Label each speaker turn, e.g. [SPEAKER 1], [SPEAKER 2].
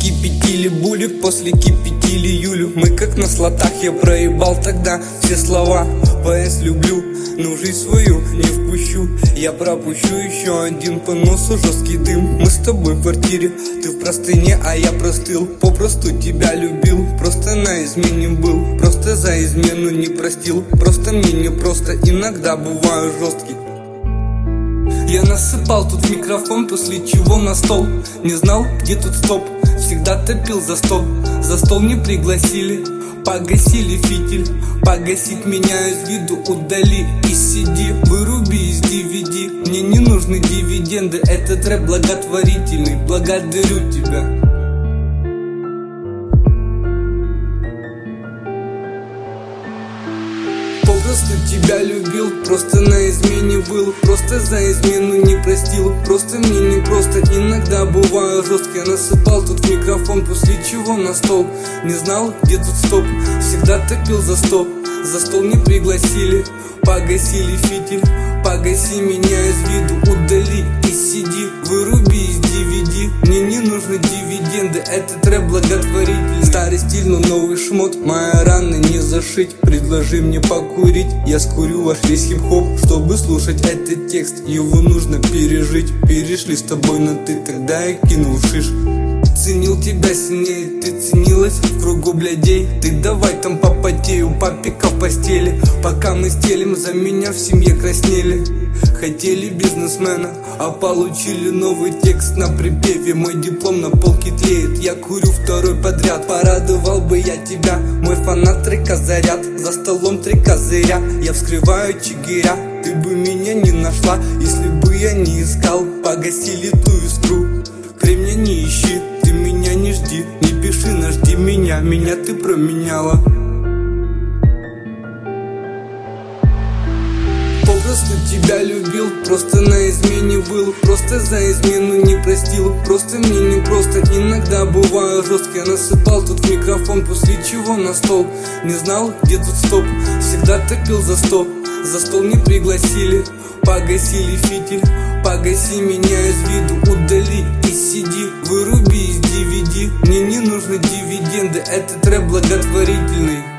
[SPEAKER 1] кипятили булик, после кипятили Юлю. Мы как на слотах, я проебал тогда все слова. ПС люблю, но жизнь свою не впущу. Я пропущу еще один по носу жесткий дым. Мы с тобой в квартире, ты в простыне, а я простыл. Попросту тебя любил, просто на измене был. Просто за измену не простил, просто мне не просто, иногда бываю жесткий. Я насыпал тут микрофон, после чего на стол. Не знал, где тут стоп, всегда топил за стол не пригласили, погасили фитиль. Погасить меня из виду, удали из CD, выруби из DVD. Мне не нужны дивиденды, этот рэп благотворительный. Благодарю тебя. Попросту тебя любил, просто на измене был. Просто за измену не простил, просто мне не просто, иногда бываю жесткий. Я насыпал тут микрофон, после чего на стол. Не знал, где тут стоп, всегда топил за стол не пригласили, погасили фитиль. Погаси меня из виду, удали из CD, выруби из DVD. Мне не нужны дивиденды, этот рэп благотворитель. Старый стиль, но новый шмот, моя рана не зашить. Предложи мне покурить, я скурю ваш весь хип-хоп. Чтобы слушать этот текст, его нужно пережить. Перешли с тобой на ты, тогда я кинул шиш. Ценил тебя сильнее, ты ценилась в кругу блядей. Ты давай там попотею, папика в постели. Пока мы стелим, за меня в семье краснели. Хотели бизнесмена, а получили новый текст на припеве. Мой диплом на полке тлеет, я курю второй подряд. Порадовал бы я тебя, мой фанат трека заряд. За столом три козыря, я вскрываю чигиря. Ты бы меня не нашла, если бы я не искал. Погасили ту искру, кремня не ищи. Ты меня не жди, не пиши, жди меня. Меня ты променяла. Попросту тебя любил, просто на измене был. Просто за измену не простил, просто мне не просто, иногда бываю жесткий. Я насыпал тут микрофон, после чего на стол. Не знал, где тут стоп, всегда топил за стол не пригласили, погасили фитиль. Погаси меня из виду, удали из CD, выруби из DVD. Мне не нужны дивиденды, этот рэп благотворительный.